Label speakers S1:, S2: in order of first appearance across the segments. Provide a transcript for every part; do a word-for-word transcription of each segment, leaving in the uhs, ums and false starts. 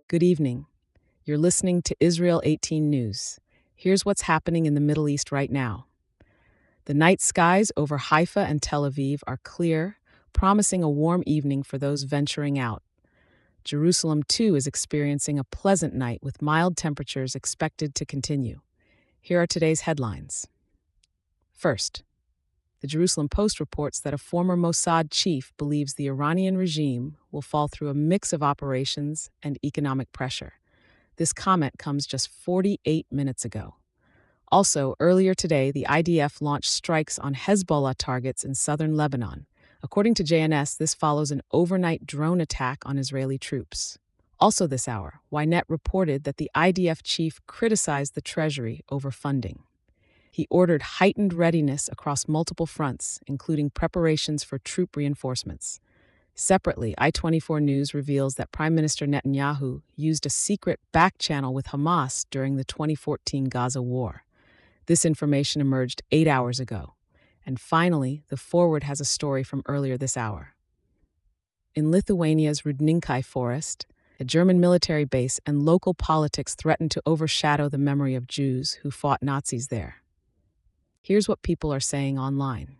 S1: Good evening. You're listening to Israel eighteen News. Here's what's happening in the Middle East right now. The night skies over Haifa and Tel Aviv are clear, promising a warm evening for those venturing out. Jerusalem, too, is experiencing a pleasant night with mild temperatures expected to continue. Here are today's headlines. First, the Jerusalem Post reports that a former Mossad chief believes the Iranian regime will fall through a mix of operations and economic pressure. This comment comes just forty-eight minutes ago. Also, earlier today, the I D F launched strikes on Hezbollah targets in southern Lebanon. According to J N S, this follows an overnight drone attack on Israeli troops. Also this hour, Ynet reported that the I D F chief criticized the Treasury over funding. He ordered heightened readiness across multiple fronts, including preparations for troop reinforcements. Separately, I twenty-four News reveals that Prime Minister Netanyahu used a secret back channel with Hamas during the twenty fourteen Gaza war. This information emerged eight hours ago. And finally, the Forward has a story from earlier this hour. In Lithuania's Rudninkai Forest, a German military base and local politics threaten to overshadow the memory of Jews who fought Nazis there. Here's what people are saying online.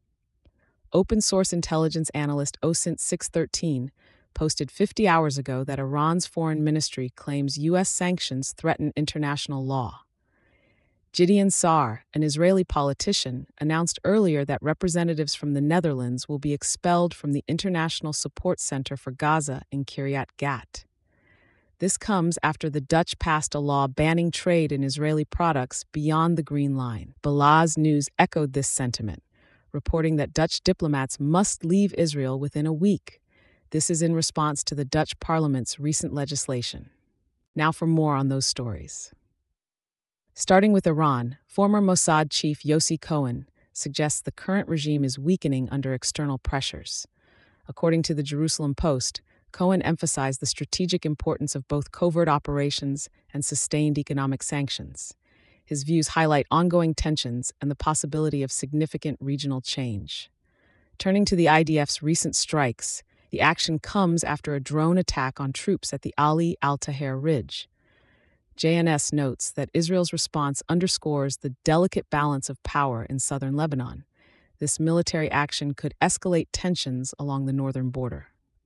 S1: Open-source intelligence analyst O S I N T six thirteen posted fifty hours ago that Iran's foreign ministry claims U S sanctions threaten international law. Gideon Sa'ar, an Israeli politician, announced earlier that representatives from the Netherlands will be expelled from the International Support Center for Gaza in Kiryat Gat. This comes after the Dutch passed a law banning trade in Israeli products beyond the Green Line. Balaz News echoed this sentiment, reporting that Dutch diplomats must leave Israel within a week. This is in response to the Dutch parliament's recent legislation. Now for more on those stories. Starting with Iran, former Mossad chief Yossi Cohen suggests the current regime is weakening under external pressures. According to the Jerusalem Post, Cohen emphasized the strategic importance of both covert operations and sustained economic sanctions. His views highlight ongoing tensions and the possibility of significant regional change. Turning to the I D F's recent strikes, the action comes after a drone attack on troops at the Ali al-Taher Ridge. J N S notes that Israel's response underscores the delicate balance of power in southern Lebanon. This military action could escalate tensions along the northern border.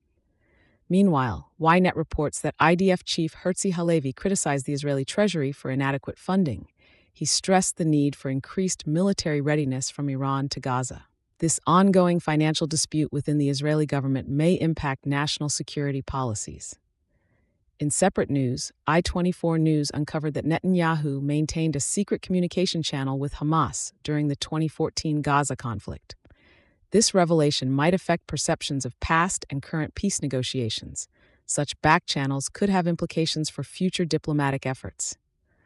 S1: Meanwhile, Ynet reports that I D F chief Herzi Halevi criticized the Israeli Treasury for inadequate funding. He stressed the need for increased military readiness from Iran to Gaza. This ongoing financial dispute within the Israeli government may impact national security policies. In separate news, I twenty-four News uncovered that Netanyahu maintained a secret communication channel with Hamas during the twenty fourteen Gaza conflict. This revelation might affect perceptions of past and current peace negotiations. Such back channels could have implications for future diplomatic efforts.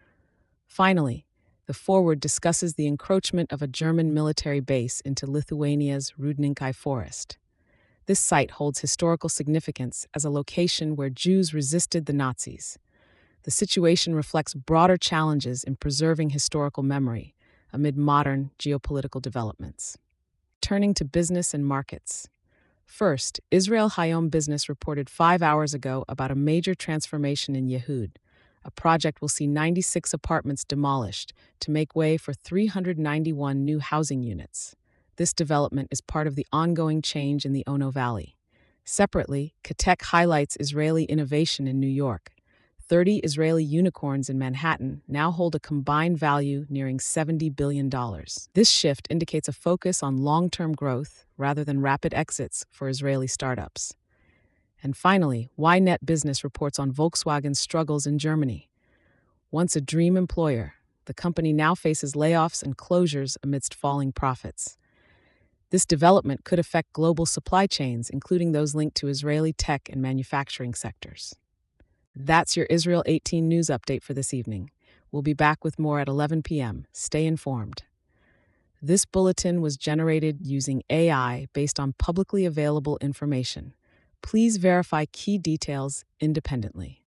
S1: Finally, the Forward discusses the encroachment of a German military base into Lithuania's Rudninkai Forest. This site holds historical significance as a location where Jews resisted the Nazis. The situation reflects broader challenges in preserving historical memory amid modern geopolitical developments. Turning to business and markets. First, Israel Hayom Business reported five hours ago about a major transformation in Yehud. A project will see ninety-six apartments demolished to make way for three hundred ninety-one new housing units. This development is part of the ongoing change in the Ono Valley. Separately, Katek highlights Israeli innovation in New York. thirty Israeli unicorns in Manhattan now hold a combined value nearing seventy billion dollars. This shift indicates a focus on long-term growth rather than rapid exits for Israeli startups. And finally, Ynet Business reports on Volkswagen's struggles in Germany. Once a dream employer, the company now faces layoffs and closures amidst falling profits. This development could affect global supply chains, including those linked to Israeli tech and manufacturing sectors. That's your Israel eighteen News update for this evening. We'll be back with more at eleven p.m. Stay informed. This bulletin was generated using A I based on publicly available information. Please verify key details independently.